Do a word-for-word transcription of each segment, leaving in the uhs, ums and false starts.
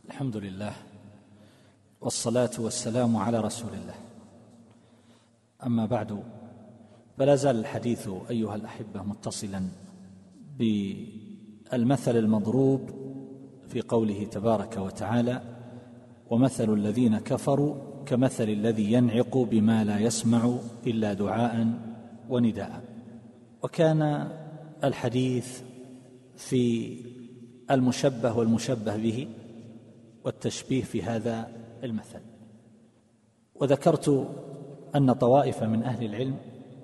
الحمد لله والصلاة والسلام على رسول الله. أما بعد، فلا زال الحديث أيها الأحبة متصلا بالمثل المضروب في قوله تبارك وتعالى: ومثل الذين كفروا كمثل الذي ينعق بما لا يسمع إلا دعاء ونداء. وكان الحديث في المشبه والمشبه به والتشبيه في هذا المثل. وذكرت أن طوائف من أهل العلم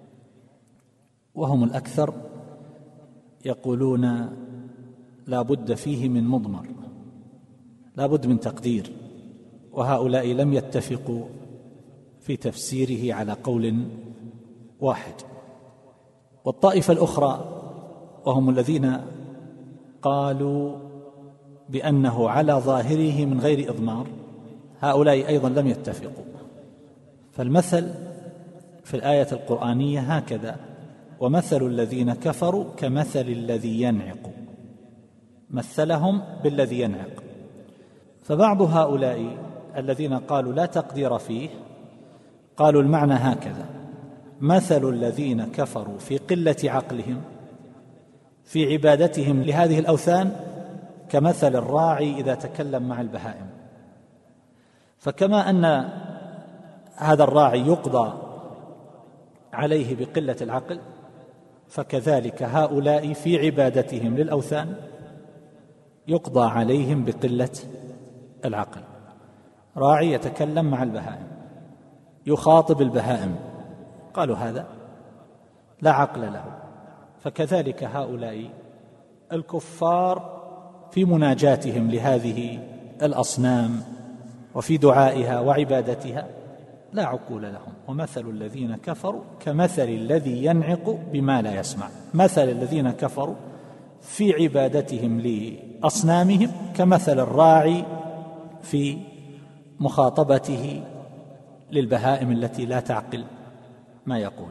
وهم الأكثر يقولون لا بد فيه من مضمر، لا بد من تقدير، وهؤلاء لم يتفقوا في تفسيره على قول واحد. والطائفة الأخرى وهم الذين قالوا بأنه على ظاهره من غير إضمار، هؤلاء أيضا لم يتفقوا. فالمثل في الآية القرآنية هكذا: ومثل الذين كفروا كمثل الذي ينعق، مثلهم بالذي ينعق. فبعض هؤلاء الذين قالوا لا تقدير فيه قالوا المعنى هكذا: مثل الذين كفروا في قلة عقلهم في عبادتهم لهذه الأوثان كمثل الراعي إذا تكلم مع البهائم. فكما أن هذا الراعي يقضى عليه بقلة العقل، فكذلك هؤلاء في عبادتهم للأوثان يقضى عليهم بقلة العقل. راعي يتكلم مع البهائم، يخاطب البهائم، قالوا هذا لا عقل له. فكذلك هؤلاء الكفار في مناجاتهم لهذه الأصنام وفي دعائها وعبادتها لا عقول لهم. ومثل الذين كفروا كمثل الذي ينعق بما لا يسمع. مثل الذين كفروا في عبادتهم لأصنامهم كمثل الراعي في مخاطبته للبهائم التي لا تعقل ما يقول.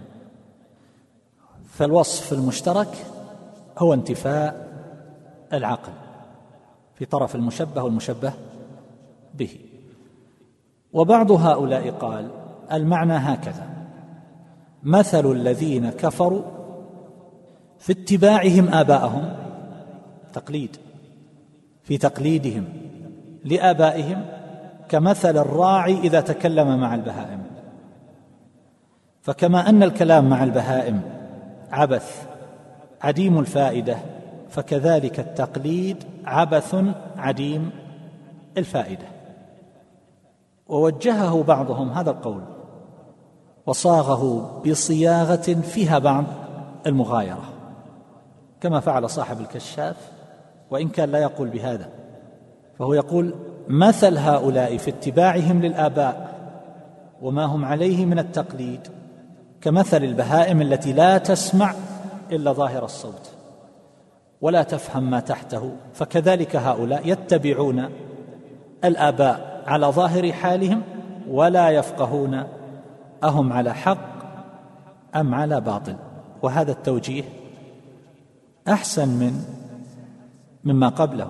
فالوصف المشترك هو انتفاء العقل في طرف المشبه والمشبه به. وبعض هؤلاء قال المعنى هكذا: مثل الذين كفروا في اتباعهم آباءهم، تقليد، في تقليدهم لآبائهم كمثل الراعي إذا تكلم مع البهائم. فكما أن الكلام مع البهائم عبث عديم الفائدة، فكذلك التقليد عبث عديم الفائدة. ووجهه بعضهم هذا القول وصاغه بصياغة فيها بعض المغايرة، كما فعل صاحب الكشاف، وإن كان لا يقول بهذا، فهو يقول مثل هؤلاء في اتباعهم للآباء وما هم عليه من التقليد كمثل البهائم التي لا تسمع إلا ظاهر الصوت ولا تفهم ما تحته. فكذلك هؤلاء يتبعون الآباء على ظاهر حالهم ولا يفقهون أهم على حق أم على باطل. وهذا التوجيه أحسن من مما قبله.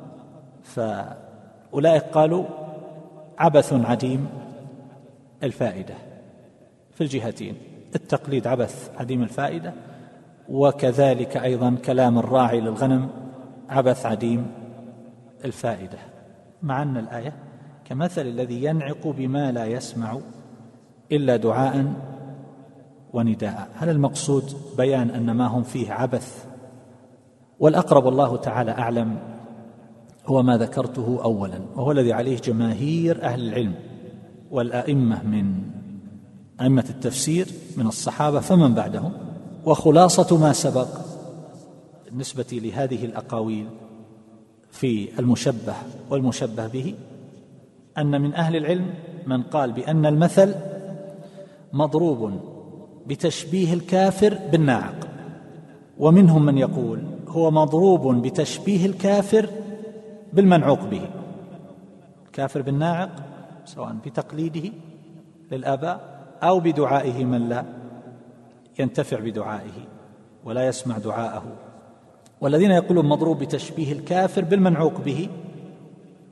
فأولئك قالوا عبث عديم الفائدة في الجهتين، التقليد عبث عديم الفائدة، وكذلك أيضا كلام الراعي للغنم عبث عديم الفائدة. مع أن الآية كمثل الذي ينعق بما لا يسمع إلا دعاء ونداء. هل المقصود بيان أن ما هم فيه عبث؟ والأقرب الله تعالى أعلم هو ما ذكرته أولا، وهو الذي عليه جماهير أهل العلم والأئمة من أئمة التفسير من الصحابة فمن بعدهم. وخلاصة ما سبق بالنسبة لهذه الأقاويل في المشبه والمشبه به أن من أهل العلم من قال بأن المثل مضروب بتشبيه الكافر بالناعق، ومنهم من يقول هو مضروب بتشبيه الكافر بالمنعوق به. الكافر بالناعق سواء بتقليده للآباء أو بدعائه من لا ينتفع بدعائه ولا يسمع دعاءه. والذين يقولون مضروب بتشبيه الكافر بالمنعوق به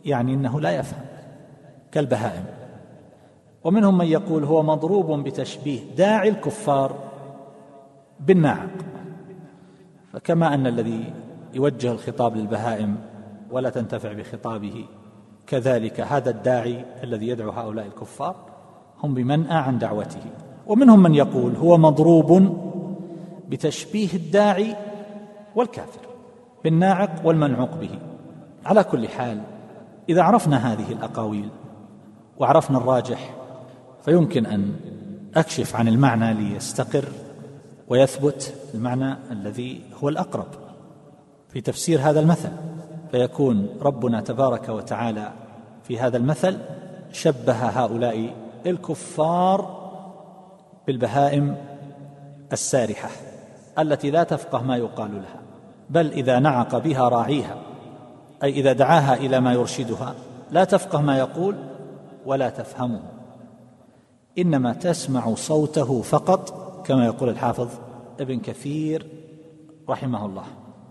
يعني أنه لا يفهم كالبهائم. ومنهم من يقول هو مضروب بتشبيه داعي الكفار بالناعق، فكما أن الذي يوجه الخطاب للبهائم ولا تنتفع بخطابه، كذلك هذا الداعي الذي يدعو هؤلاء الكفار هم بمنأى عن دعوته. ومنهم من يقول هو مضروب بتشبيه الداعي والكافر بالناعق والمنعوق به. على كل حال، إذا عرفنا هذه الأقاويل وعرفنا الراجح فيمكن أن أكشف عن المعنى ليستقر ويثبت المعنى الذي هو الأقرب في تفسير هذا المثل، فيكون ربنا تبارك وتعالى في هذا المثل شبه هؤلاء الكفار بالبهائم السارحة التي لا تفقه ما يقال لها، بل إذا نعق بها راعيها، أي إذا دعاها إلى ما يرشدها، لا تفقه ما يقول ولا تفهمه، إنما تسمع صوته فقط، كما يقول الحافظ ابن كثير رحمه الله.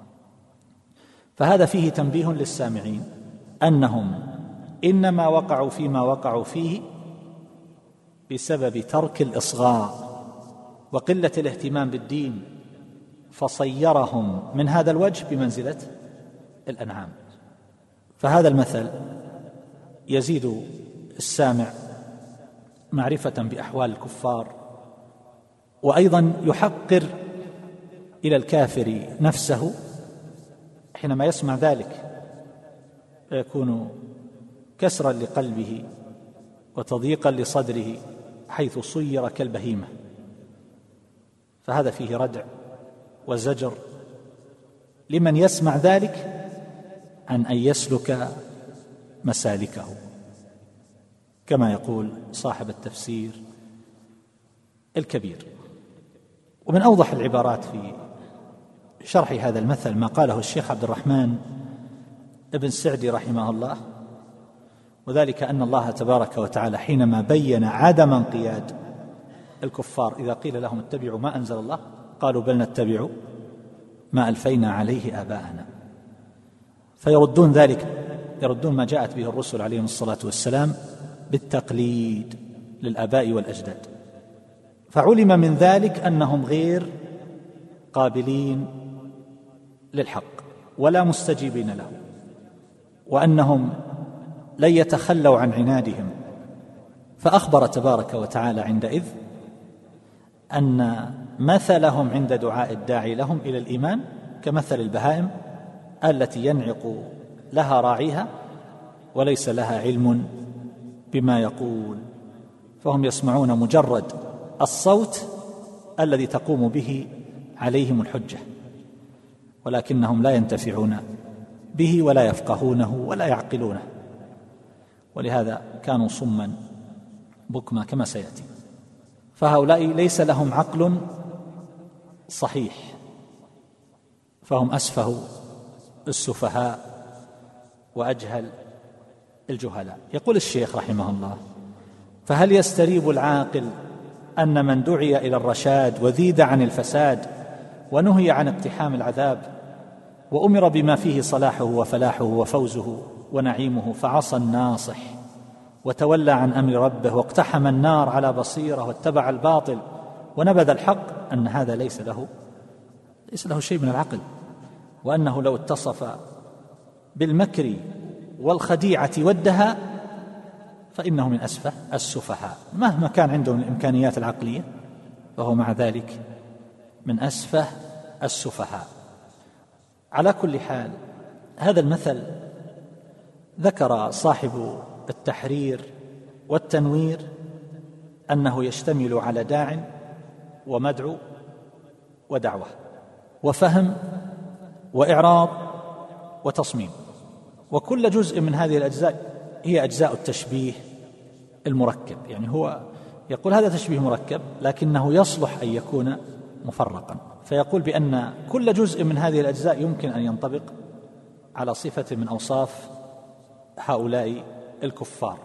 فهذا فيه تنبيه للسامعين أنهم إنما وقعوا فيما وقعوا فيه بسبب ترك الإصغاء وقلة الاهتمام بالدين، فصيرهم من هذا الوجه بمنزلة الأنعام. فهذا المثل يزيد السامع معرفة بأحوال الكفار، وأيضا يحقر إلى الكافر نفسه حينما يسمع ذلك، فيكون كسرا لقلبه وتضييقا لصدره حيث صير كالبهيمة. فهذا فيه ردع وزجر لمن يسمع ذلك عن أن يسلك مسالكه، كما يقول صاحب التفسير الكبير. ومن أوضح العبارات في شرح هذا المثل ما قاله الشيخ عبد الرحمن ابن سعدي رحمه الله، وذلك أن الله تبارك وتعالى حينما بين عدم انقياد الكفار إذا قيل لهم اتبعوا ما أنزل الله قالوا بل نتبع ما ألفينا عليه آباءنا، فيردون ذلك، يردون ما جاءت به الرسل عليهم الصلاة والسلام بالتقليد للآباء والأجداد. فعلم من ذلك أنهم غير قابلين للحق ولا مستجيبين له، وأنهم لن يتخلوا عن عنادهم. فأخبر تبارك وتعالى عندئذ أن مثلهم عند دعاء الداعي لهم إلى الإيمان كمثل البهائم التي ينعق لها راعيها وليس لها علم بما يقول، فهم يسمعون مجرد الصوت الذي تقوم به عليهم الحجة، ولكنهم لا ينتفعون به ولا يفقهونه ولا يعقلونه، ولهذا كانوا صما بكما كما سيأتي. فهؤلاء ليس لهم عقل صحيح، فهم أسفه السفهاء وأجهل الجهلاء. يقول الشيخ رحمه الله: فهل يستريب العاقل أن من دعي إلى الرشاد وذيد عن الفساد ونهي عن اقتحام العذاب وأمر بما فيه صلاحه وفلاحه وفوزه ونعيمه فعصى الناصح وتولى عن أمر ربه واقتحم النار على بصيرة واتبع الباطل ونبذ الحق، أن هذا ليس له ليس له شيء من العقل، وأنه لو اتصف بالمكر والخديعة والدهاء فإنه من أسفه السفهاء، مهما كان عندهم الإمكانيات العقلية فهو مع ذلك من أسفه السفهاء. على كل حال، هذا المثل ذكر صاحب التحرير والتنوير أنه يشتمل على داع ومدعو ودعوة وفهم وإعراض وتصميم، وكل جزء من هذه الأجزاء هي أجزاء التشبيه المركب. يعني هو يقول هذا تشبيه مركب لكنه يصلح أن يكون مفرقا، فيقول بأن كل جزء من هذه الأجزاء يمكن أن ينطبق على صفة من أوصاف هؤلاء الكفار،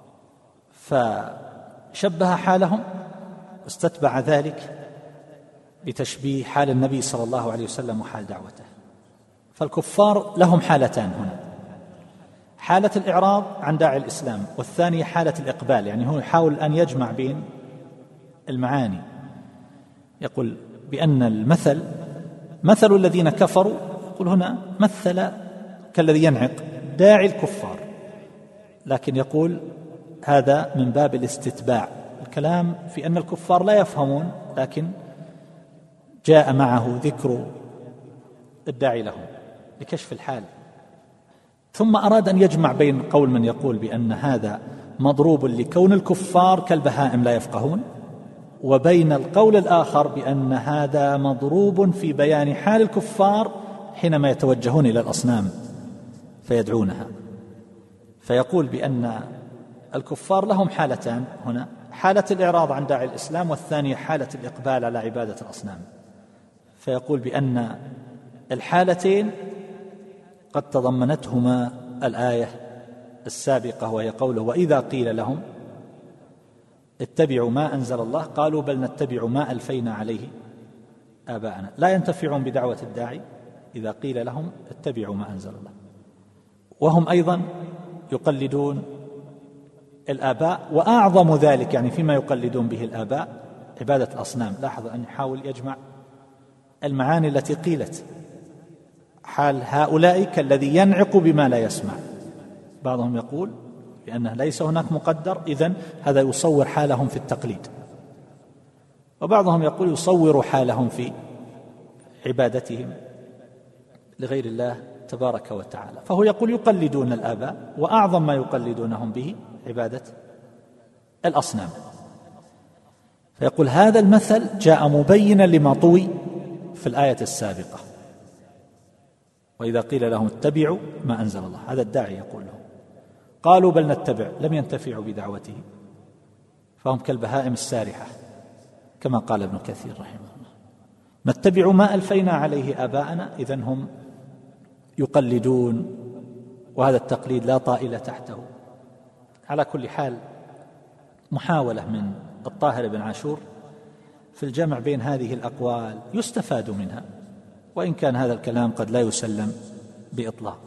فشبه حالهم واستتبع ذلك بتشبيه حال النبي صلى الله عليه وسلم وحال دعوته. فالكفار لهم حالتان هنا: حالة الإعراض عن داعي الإسلام، والثانية حالة الإقبال، يعني هو يحاول أن يجمع بين المعاني. يقول بأن المثل مثل الذين كفروا، يقول هنا مثل كالذي ينعق داعي الكفار، لكن يقول هذا من باب الاستتباع، الكلام في أن الكفار لا يفهمون، لكن جاء معه ذكر الداعي لهم لكشف الحال. ثم أراد أن يجمع بين قول من يقول بأن هذا مضروب لكون الكفار كالبهائم لا يفقهون، وبين القول الآخر بأن هذا مضروب في بيان حال الكفار حينما يتوجهون إلى الأصنام فيدعونها. فيقول بأن الكفار لهم حالتان هنا، حالة الإعراض عن داعي الإسلام، والثانية حالة الإقبال على عبادة الأصنام. فيقول بأن الحالتين قد تضمنتهما الآية السابقة، وهي قوله وإذا قيل لهم اتبعوا ما أنزل الله قالوا بل نتبع ما ألفينا عليه آباءنا. لا ينتفعون بدعوة الداعي إذا قيل لهم اتبعوا ما أنزل الله، وهم أيضا يقلدون الآباء، وأعظم ذلك يعني فيما يقلدون به الآباء عبادة الأصنام. لاحظ أن يحاول يجمع المعاني التي قيلت. حال هؤلاء كالذي ينعق بما لا يسمع، بعضهم يقول بأنه ليس هناك مقدر، إذن هذا يصور حالهم في التقليد، وبعضهم يقول يصور حالهم في عبادتهم لغير الله تبارك وتعالى. فهو يقول يقلدون الآباء، وأعظم ما يقلدونهم به عبادة الأصنام. فيقول هذا المثل جاء مبينا لما طوي في الآية السابقة، وإذا قيل لهم اتبعوا ما أنزل الله، هذا الداعي يقول لهم، قالوا بل نتبع، لم ينتفعوا بدعوته، فهم كالبهائم السارحة كما قال ابن كثير رحمه الله. نتبع ما ألفينا عليه آباءنا، إذن هم يقلدون، وهذا التقليد لا طائل تحته. على كل حال محاولة من الطاهر بن عاشور في الجمع بين هذه الأقوال يستفاد منها، وإن كان هذا الكلام قد لا يسلم بإطلاق.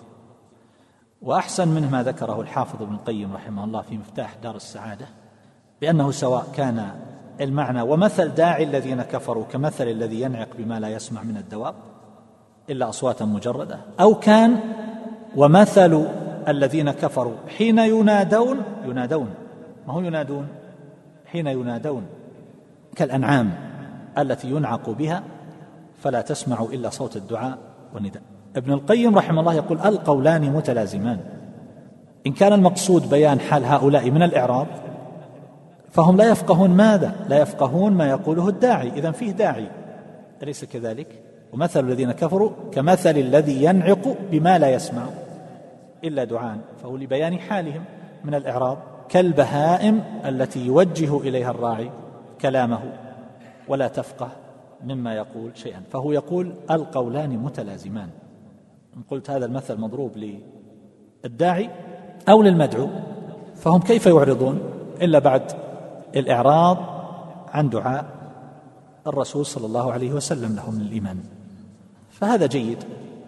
وأحسن منه ما ذكره الحافظ ابن القيم رحمه الله في مفتاح دار السعادة، بأنه سواء كان المعنى ومثل داعي الذين كفروا كمثل الذي ينعق بما لا يسمع من الدواب إلا أصواتا مجردة، أو كان ومثل الذين كفروا حين ينادون ينادون ما هو ينادون حين ينادون كالأنعام التي ينعق بها فلا تسمع إلا صوت الدعاء والنداء. ابن القيم رحمه الله يقول القولان متلازمان، إن كان المقصود بيان حال هؤلاء من الإعراض فهم لا يفقهون ماذا؟ لا يفقهون ما يقوله الداعي، إذن فيه داعي، أليس كذلك؟ ومثل الذين كفروا كمثل الذي ينعق بما لا يسمع إلا دعاء، فهو لبيان حالهم من الإعراض، كالبهائم التي يوجه إليها الراعي كلامه ولا تفقه مما يقول شيئا. فهو يقول القولان متلازمان، إن قلت هذا المثل مضروب للداعي أو للمدعو، فهم كيف يعرضون إلا بعد الإعراض عن دعاء الرسول صلى الله عليه وسلم لهم للإيمان. فهذا جيد،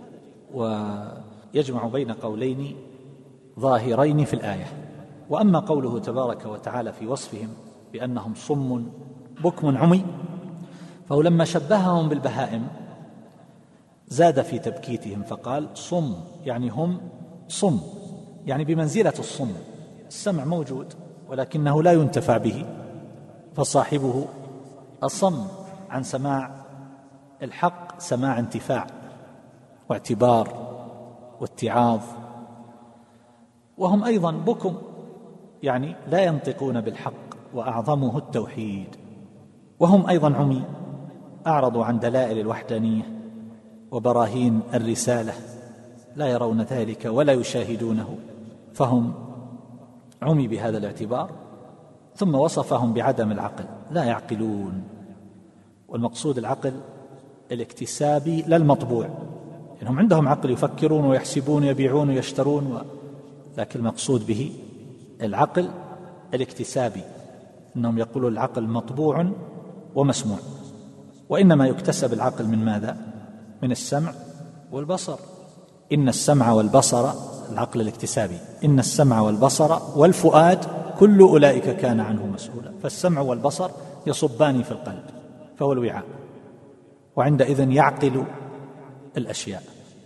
ويجمع بين قولين ظاهرين في الآية. وأما قوله تبارك وتعالى في وصفهم بأنهم صم بكم عمي، فهو لما شبههم بالبهائم زاد في تبكيتهم فقال صم، يعني هم صم، يعني بمنزلة الصم، السمع موجود ولكنه لا ينتفع به، فصاحبه أصم عن سماع الحق سماع انتفاع واعتبار واتعاظ. وهم أيضا بكم، يعني لا ينطقون بالحق وأعظمه التوحيد. وهم أيضا عمي، أعرضوا عن دلائل الوحدانية وبراهين الرسالة، لا يرون ذلك ولا يشاهدونه، فهم عمي بهذا الاعتبار. ثم وصفهم بعدم العقل، لا يعقلون، والمقصود العقل الاكتسابي لا المطبوع، إنهم عندهم عقل يفكرون ويحسبون ويبيعون ويشترون و... لكن المقصود به العقل الاكتسابي، إنهم يقولون العقل مطبوع ومسموع، وإنما يكتسب العقل من ماذا؟ من السمع والبصر. إن السمع والبصر العقل الاكتسابي: إن السمع والبصر والفؤاد كل أولئك كان عنه مسؤولا. فالسمع والبصر يصبان في القلب، فهو الوعاء، وعندئذ يعقل الأشياء.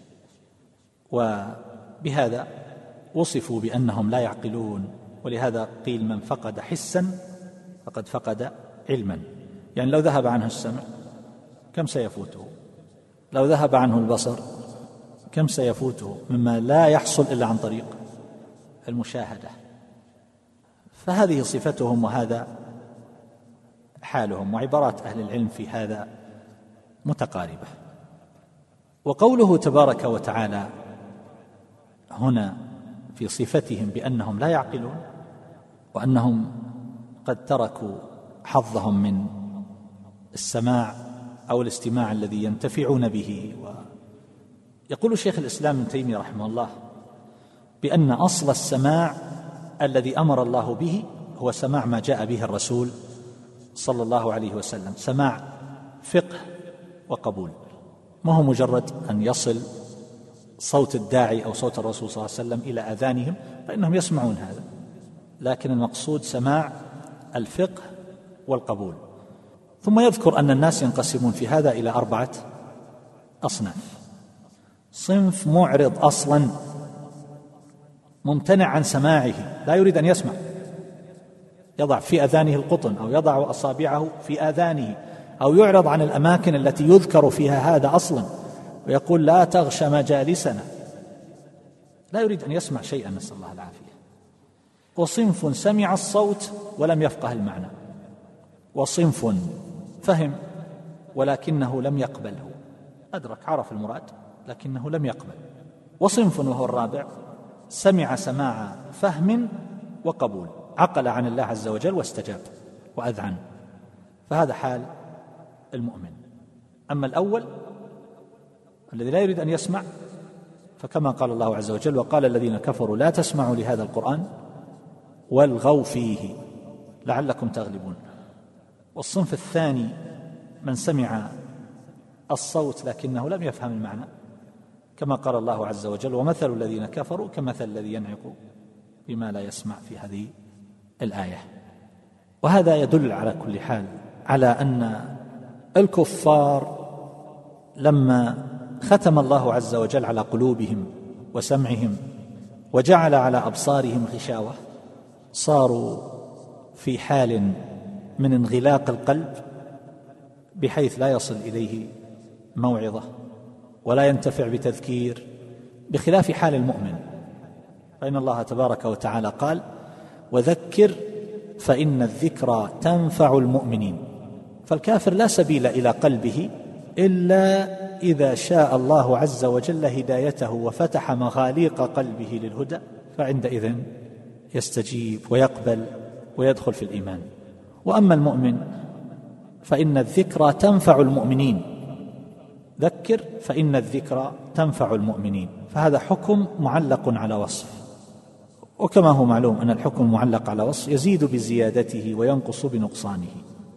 وبهذا وصفوا بأنهم لا يعقلون، ولهذا قيل: من فقد حسا فقد فقد علما. يعني لو ذهب عنه السمع كم سيفوته؟ لو ذهب عنه البصر كم سيفوته مما لا يحصل إلا عن طريق المشاهدة. فهذه صفتهم وهذا حالهم، وعبارات أهل العلم في هذا متقاربة. وقوله تبارك وتعالى هنا في صفتهم بأنهم لا يعقلون، وأنهم قد تركوا حظهم من السماع أو الاستماع الذي ينتفعون به. ويقول شيخ الإسلام ابن تيمية رحمه الله بأن أصل السماع الذي أمر الله به هو سماع ما جاء به الرسول صلى الله عليه وسلم، سماع فقه وقبول، ما هو مجرد أن يصل صوت الداعي أو صوت الرسول صلى الله عليه وسلم إلى آذانهم فإنهم يسمعون هذا، لكن المقصود سماع الفقه والقبول. ثم يذكر أن الناس ينقسمون في هذا إلى أربعة أصناف: صنف معرض أصلا، ممتنع عن سماعه، لا يريد أن يسمع، يضع في آذانه القطن أو يضع أصابعه في آذانه أو يعرض عن الأماكن التي يذكر فيها هذا أصلا، ويقول: لا تغش مجالسنا، لا يريد أن يسمع شيئا، نسأل الله العافية. وصنف سمع الصوت ولم يفقه المعنى، وصنف فهم ولكنه لم يقبله، أدرك عرف المراد لكنه لم يقبل. وصنف وهو الرابع سمع سماع فهم وقبول، عقل عن الله عز وجل واستجاب وأذعن، فهذا حال المؤمن. أما الأول الذي لا يريد أن يسمع فكما قال الله عز وجل: وقال الذين كفروا لا تسمعوا لهذا القرآن والغوا فيه لعلكم تغلبون. والصنف الثاني من سمع الصوت لكنه لم يفهم المعنى، كما قال الله عز وجل: ومثل الذين كفروا كمثل الذي ينعق بما لا يسمع في هذه الآية. وهذا يدل على كل حال على أن الكفار لما ختم الله عز وجل على قلوبهم وسمعهم وجعل على أبصارهم غشاوة صاروا في حال من انغلاق القلب بحيث لا يصل إليه موعظة ولا ينتفع بتذكير، بخلاف حال المؤمن، فإن الله تبارك وتعالى قال: وذكر فإن الذكرى تنفع المؤمنين. فالكافر لا سبيل إلى قلبه إلا إذا شاء الله عز وجل هدايته وفتح مغاليق قلبه للهدى، فعندئذ يستجيب ويقبل ويدخل في الإيمان. وأما المؤمن فإن الذكرى تنفع المؤمنين، ذكر فإن الذكرى تنفع المؤمنين، فهذا حكم معلق على وصف، وكما هو معلوم أن الحكم معلق على وصف يزيد بزيادته وينقص بنقصانه.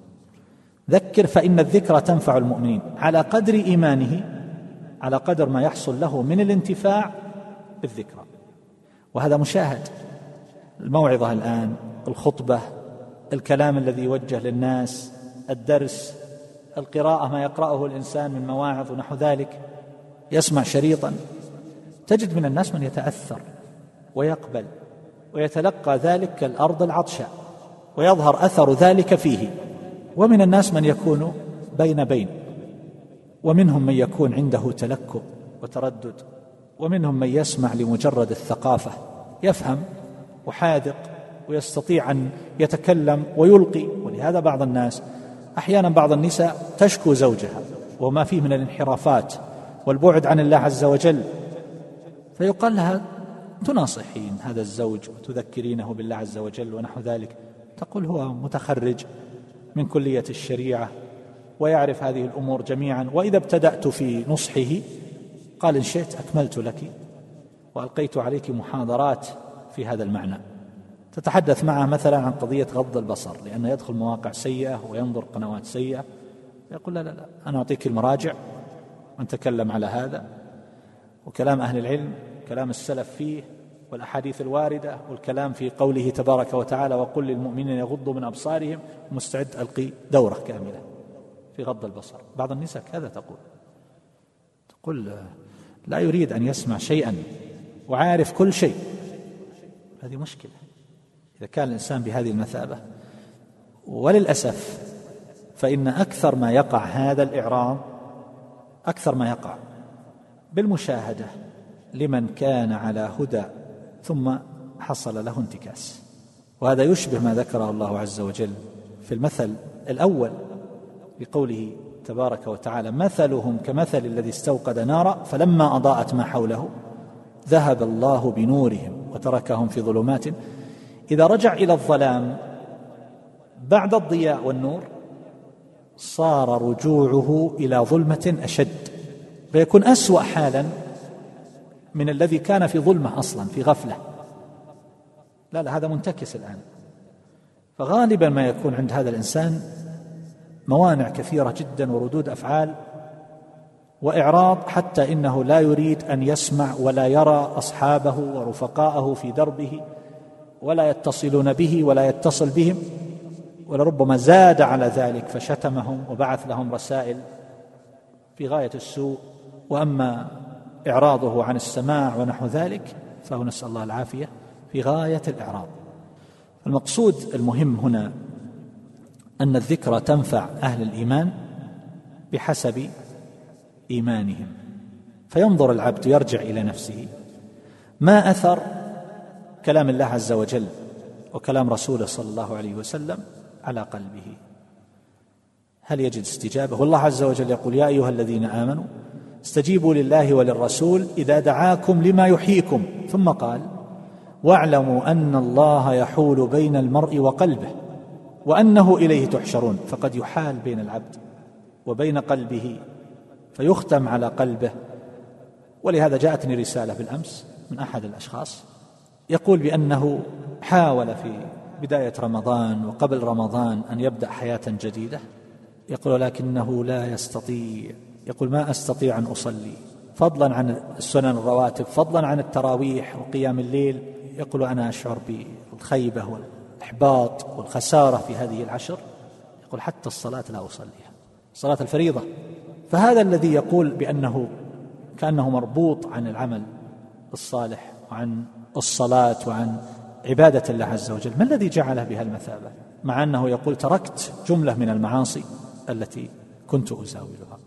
ذكر فإن الذكرى تنفع المؤمنين على قدر إيمانه، على قدر ما يحصل له من الانتفاع بالذكرى، وهذا مشاهد. الموعظة الآن، الخطبة، الكلام الذي يوجه للناس، الدرس، القراءة، ما يقرأه الإنسان من مواعظ ونحو ذلك، يسمع شريطا، تجد من الناس من يتأثر ويقبل ويتلقى ذلك كالأرض العطشاء ويظهر أثر ذلك فيه. ومن الناس من يكون بين بين، ومنهم من يكون عنده تلكؤ وتردد، ومنهم من يسمع لمجرد الثقافة، يفهم وحاذق ويستطيع أن يتكلم ويلقي. ولهذا بعض الناس أحيانا بعض النساء تشكو زوجها وما فيه من الانحرافات والبعد عن الله عز وجل، فيقال لها: تناصحين هذا الزوج وتذكرينه بالله عز وجل ونحو ذلك، تقول: هو متخرج من كلية الشريعة ويعرف هذه الأمور جميعا، وإذا ابتدأت في نصحه قال: إن شئت أكملت لك وألقيت عليك محاضرات في هذا المعنى. تتحدث معه مثلا عن قضية غض البصر لأنه يدخل مواقع سيئة وينظر قنوات سيئة، يقول: لا لا لا أنا أعطيك المراجع ونتكلم على هذا، وكلام أهل العلم كلام السلف فيه والأحاديث الواردة والكلام في قوله تبارك وتعالى وقل للمؤمنين يغضوا من أبصارهم، مستعد ألقي دورة كاملة في غض البصر. بعض النساء كذا تقول تقول لا يريد أن يسمع شيئا وعارف كل شيء. هذه مشكلة إذا كان الإنسان بهذه المثابة. وللأسف فإن أكثر ما يقع هذا الإعراض أكثر ما يقع بالمشاهدة لمن كان على هدى ثم حصل له انتكاس. وهذا يشبه ما ذكره الله عز وجل في المثل الأول بقوله تبارك وتعالى مثلهم كمثل الذي استوقد نارا فلما أضاءت ما حوله ذهب الله بنورهم وتركهم في ظلمات. إذا رجع إلى الظلام بعد الضياء والنور صار رجوعه إلى ظلمة أشد، فيكون أسوأ حالا من الذي كان في ظلمة أصلا في غفلة. لا لا هذا منتكس الآن. فغالبا ما يكون عند هذا الإنسان موانع كثيرة جدا وردود أفعال وإعراض، حتى إنه لا يريد أن يسمع ولا يرى أصحابه ورفقاءه في دربه ولا يتصلون به ولا يتصل بهم، ولربما زاد على ذلك فشتمهم وبعث لهم رسائل في غاية السوء. وأما إعراضه عن السماع ونحو ذلك فهو نسأل الله العافية في غاية الإعراض. المقصود المهم هنا أن الذكرى تنفع أهل الإيمان بحسب إيمانهم، فينظر العبد يرجع إلى نفسه ما أثر كلام الله عز وجل وكلام رسوله صلى الله عليه وسلم على قلبه، هل يجد استجابة؟ والله عز وجل يقول يا أيها الذين آمنوا استجيبوا لله وللرسول إذا دعاكم لما يحييكم، ثم قال واعلموا أن الله يحول بين المرء وقلبه وأنه إليه تحشرون. فقد يحال بين العبد وبين قلبه فيختم على قلبه. ولهذا جاءتني رسالة بالأمس من أحد الأشخاص يقول بأنه حاول في بداية رمضان وقبل رمضان أن يبدأ حياة جديدة، يقول لكنه لا يستطيع، يقول ما أستطيع أن أصلي فضلا عن السنن الرواتب فضلا عن التراويح وقيام الليل. يقول أنا أشعر بالخيبة والإحباط والخسارة في هذه العشر، يقول حتى الصلاة لا أصليها، صلاة الفريضة. فهذا الذي يقول بأنه كأنه مربوط عن العمل الصالح وعن الصلاة وعن عبادة الله عز وجل، ما الذي جعله بها المثابة؟ مع أنه يقول تركت جملة من المعاصي التي كنت أزاولها.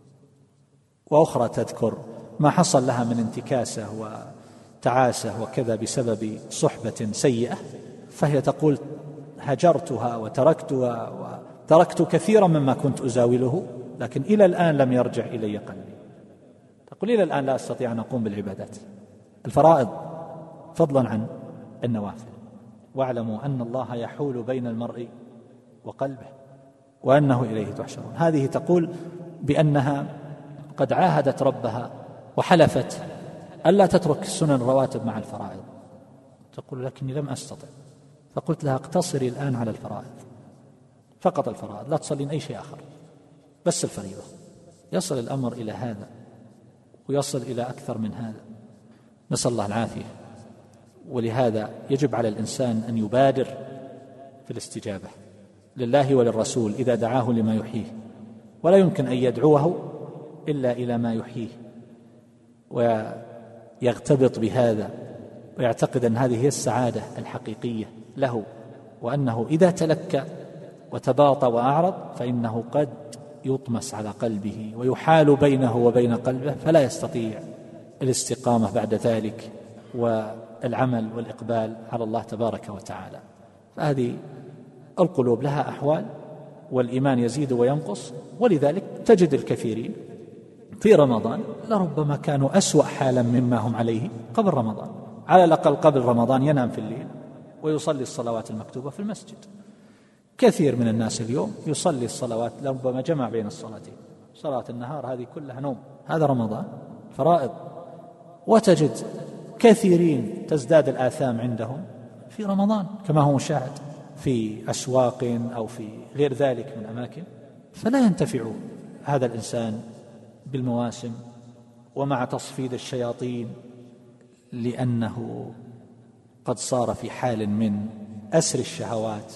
وأخرى تذكر ما حصل لها من انتكاسة وتعاسة وكذا بسبب صحبة سيئة، فهي تقول هجرتها وتركتها وتركت كثيرا مما كنت أزاوله، لكن إلى الآن لم يرجع إلي قلبي. تقول إلى الآن لا أستطيع أن أقوم بالعبادات الفرائض فضلا عن النوافل. واعلموا أن الله يحول بين المرء وقلبه وأنه إليه تحشرون. هذه تقول بأنها قد عاهدت ربها وحلفت ألا تترك السنن الرواتب مع الفرائض، تقول لكني لم أستطع. فقلت لها اقتصري الآن على الفرائض فقط، الفرائض لا تصلين أي شيء آخر، بس الفريضة. يصل الأمر إلى هذا ويصل إلى أكثر من هذا، نسأل الله العافية. ولهذا يجب على الإنسان أن يبادر في الاستجابة لله وللرسول إذا دعاه لما يحييه، ولا يمكن أن يدعوه إلا إلى ما يحييه، ويغتبط بهذا ويعتقد أن هذه هي السعادة الحقيقية له، وأنه إذا تلكى وتباطى وأعرض فإنه قد يطمس على قلبه ويحال بينه وبين قلبه، فلا يستطيع الاستقامة بعد ذلك والعمل والإقبال على الله تبارك وتعالى. فهذه القلوب لها أحوال، والإيمان يزيد وينقص. ولذلك تجد الكثيرين في رمضان لربما كانوا أسوأ حالا مما هم عليه قبل رمضان، على الأقل قبل رمضان ينام في الليل ويصلي الصلوات المكتوبة في المسجد. كثير من الناس اليوم يصلي الصلوات لربما جمع بين الصلاتين، صلاة النهار هذه كلها نوم، هذا رمضان فرائض. وتجد كثيرين تزداد الآثام عندهم في رمضان كما هو مشاهد في أسواق أو في غير ذلك من أماكن. فلا ينتفع هذا الإنسان بالمواسم ومع تصفيد الشياطين، لأنه قد صار في حال من أسر الشهوات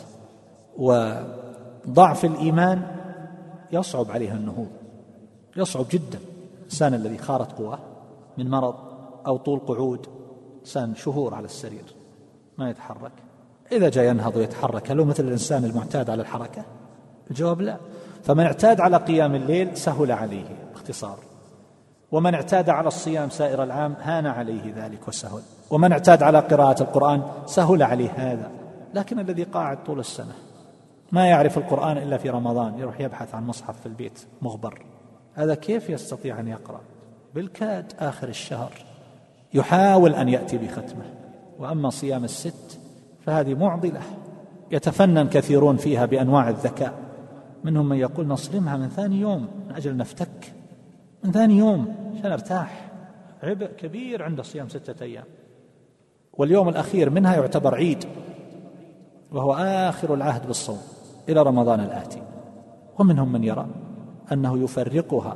وضعف الإيمان يصعب عليه النهوض، يصعب جدا. الإنسان الذي خارت قواه من مرض أو طول قعود، إنسان شهور على السرير ما يتحرك، إذا جاء ينهض ويتحرك هل هو مثل الإنسان المعتاد على الحركة؟ الجواب لا. فمن اعتاد على قيام الليل سهل عليه باختصار، ومن اعتاد على الصيام سائر العام هان عليه ذلك وسهل، ومن اعتاد على قراءة القرآن سهل عليه هذا. لكن الذي قاعد طول السنة ما يعرف القرآن إلا في رمضان، يروح يبحث عن مصحف في البيت مغبر، هذا كيف يستطيع أن يقرأ؟ بالكاد آخر الشهر يحاول أن يأتي بختمه. وأما صيام الست فهذه معضلة يتفنن كثيرون فيها بأنواع الذكاء، منهم من يقول نصرمها من ثاني يوم من أجل نفتك، من ثاني يوم عشان ارتاح. عبء كبير عند صيام ستة أيام، واليوم الأخير منها يعتبر عيد، وهو آخر العهد بالصوم إلى رمضان الآتي. ومنهم من يرى أنه يفرقها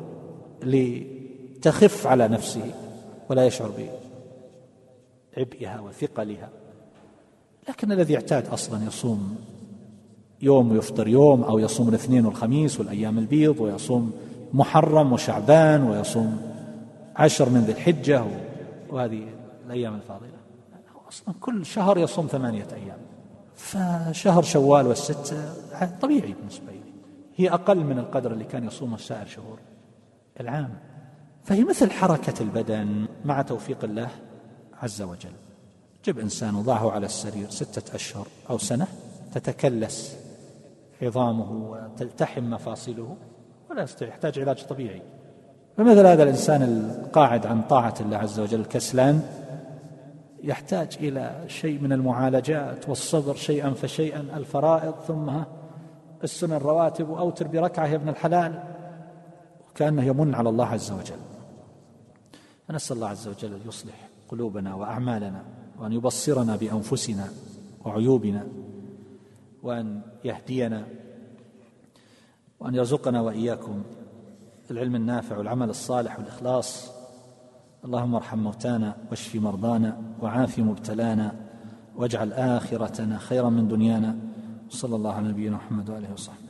لتخف على نفسه ولا يشعر بعبئها وثقلها. لكن الذي اعتاد أصلا يصوم يوم ويفطر يوم، أو يصوم الاثنين والخميس والأيام البيض، ويصوم محرم وشعبان، ويصوم عشر من ذي الحجة وهذه الأيام الفاضلة، أصلا كل شهر يصوم ثمانية أيام، فشهر شوال والست طبيعي بالنسبة لي، هي أقل من القدر اللي كان يصوم سائر شهور العام. فهي مثل حركة البدن مع توفيق الله عز وجل. جب إنسان وضعه على السرير ستة أشهر أو سنة تتكلس عظامه وتلتحم مفاصله ولا يستطيع، يحتاج علاج طبيعي. فمثل هذا الإنسان القاعد عن طاعة الله عز وجل الكسلان يحتاج إلى شيء من المعالجات والصبر شيئا فشيئا، الفرائض ثم السنن الرواتب، وأوتر بركعة يا ابن الحلال، وكأنه يمن على الله عز وجل. فنسأل الله عز وجل أن يصلح قلوبنا وأعمالنا، وأن يبصرنا بأنفسنا وعيوبنا، وأن يهدينا، وأن يرزقنا وإياكم العلم النافع والعمل الصالح والإخلاص. اللهم ارحم موتانا واشف مرضانا وعاف مبتلانا، واجعل آخرتنا خيرا من دنيانا. صلى الله على نبينا محمد وآله وصحبه.